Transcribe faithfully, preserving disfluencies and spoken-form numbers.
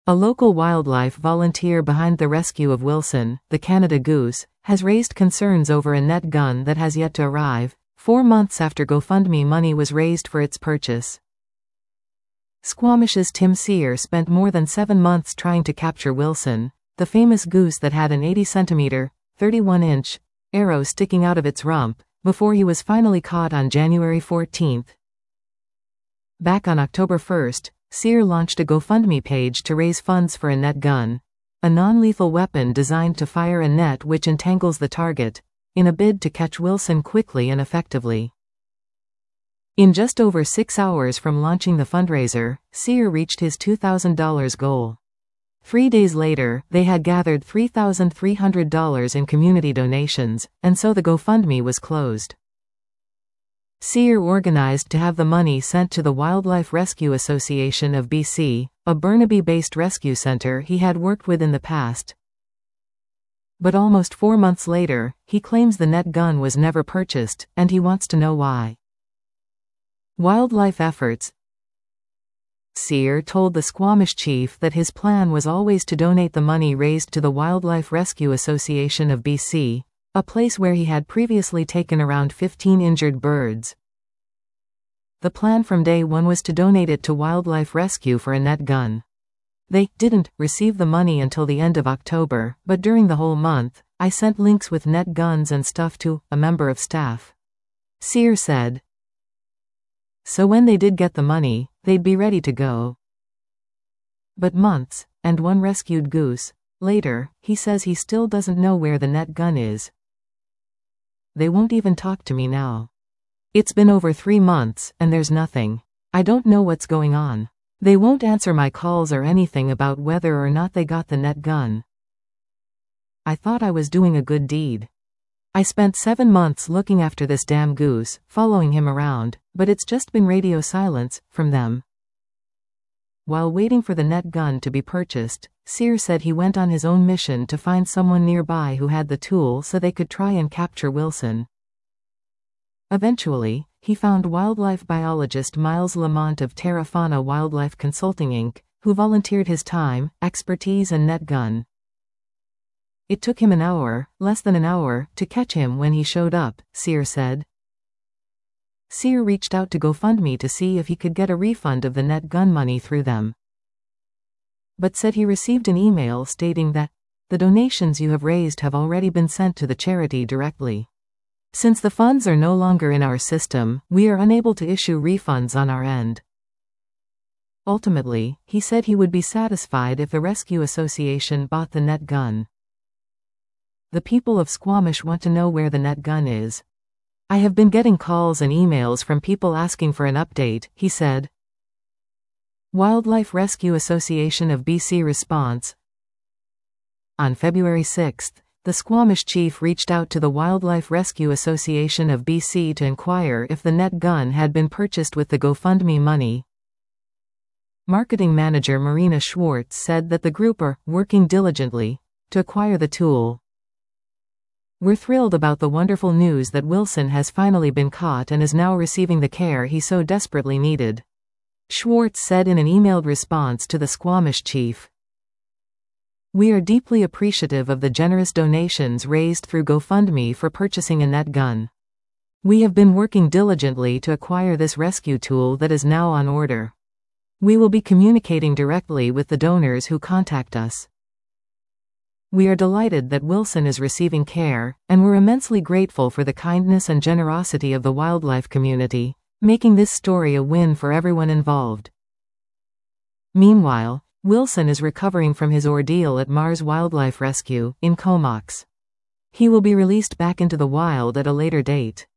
A local wildlife volunteer behind the rescue of Wilson, the Canada goose, has raised concerns over a net gun that has yet to arrive, four months after GoFundMe money was raised for its purchase. Squamish's Tim Sear spent more than seven months trying to capture Wilson, the famous goose that had an eighty centimeter, thirty-one inch, arrow sticking out of its rump, before he was finally caught on January fourteenth. Back on October first, Sear launched a GoFundMe page to raise funds for a net gun, a non-lethal weapon designed to fire a net which entangles the target, in a bid to catch Wilson quickly and effectively. In just over six hours from launching the fundraiser, Sear reached his two thousand dollars goal. Three days later, they had gathered three thousand three hundred dollars in community donations, and so the GoFundMe was closed. Sear organized to have the money sent to the Wildlife Rescue Association of B C, a Burnaby-based rescue center he had worked with in the past. But almost four months later, he claims the net gun was never purchased, and he wants to know why. Wildlife efforts. Sear told the Squamish chief that his plan was always to donate the money raised to the Wildlife Rescue Association of B C, a place where he had previously taken around fifteen injured birds. The plan from day one was to donate it to Wildlife Rescue for a net gun. They didn't receive the money until the end of October, but during the whole month, I sent links with net guns and stuff to a member of staff. Sear said. So when they did get the money, they'd be ready to go. But months, and one rescued goose, later, he says he still doesn't know where the net gun is. They won't even talk to me now. It's been over three months, and there's nothing. I don't know what's going on. They won't answer my calls or anything about whether or not they got the net gun. I thought I was doing a good deed. I spent seven months looking after this damn goose, following him around, but it's just been radio silence from them. While waiting for the net gun to be purchased, Sear said he went on his own mission to find someone nearby who had the tool so they could try and capture Wilson. Eventually, he found wildlife biologist Miles Lamont of Terra Fauna Wildlife Consulting Incorporated, who volunteered his time, expertise and net gun. It took him an hour, less than an hour, to catch him when he showed up, Sear said. Sear reached out to GoFundMe to see if he could get a refund of the net gun money through them, but said he received an email stating that the donations you have raised have already been sent to the charity directly. Since the funds are no longer in our system, we are unable to issue refunds on our end. Ultimately, he said he would be satisfied if the Rescue Association bought the net gun. The people of Squamish want to know where the net gun is. I have been getting calls and emails from people asking for an update, he said. Wildlife Rescue Association of B C response. On February sixth, the Squamish chief reached out to the Wildlife Rescue Association of B C to inquire if the net gun had been purchased with the GoFundMe money. Marketing manager Marina Schwartz said that the group are working diligently to acquire the tool. We're thrilled about the wonderful news that Wilson has finally been caught and is now receiving the care he so desperately needed, Schwartz said in an emailed response to the Squamish chief. We are deeply appreciative of the generous donations raised through GoFundMe for purchasing a net gun. We have been working diligently to acquire this rescue tool that is now on order. We will be communicating directly with the donors who contact us. We are delighted that Wilson is receiving care, and we're immensely grateful for the kindness and generosity of the wildlife community, making this story a win for everyone involved. Meanwhile, Wilson is recovering from his ordeal at Mars Wildlife Rescue in Comox. He will be released back into the wild at a later date.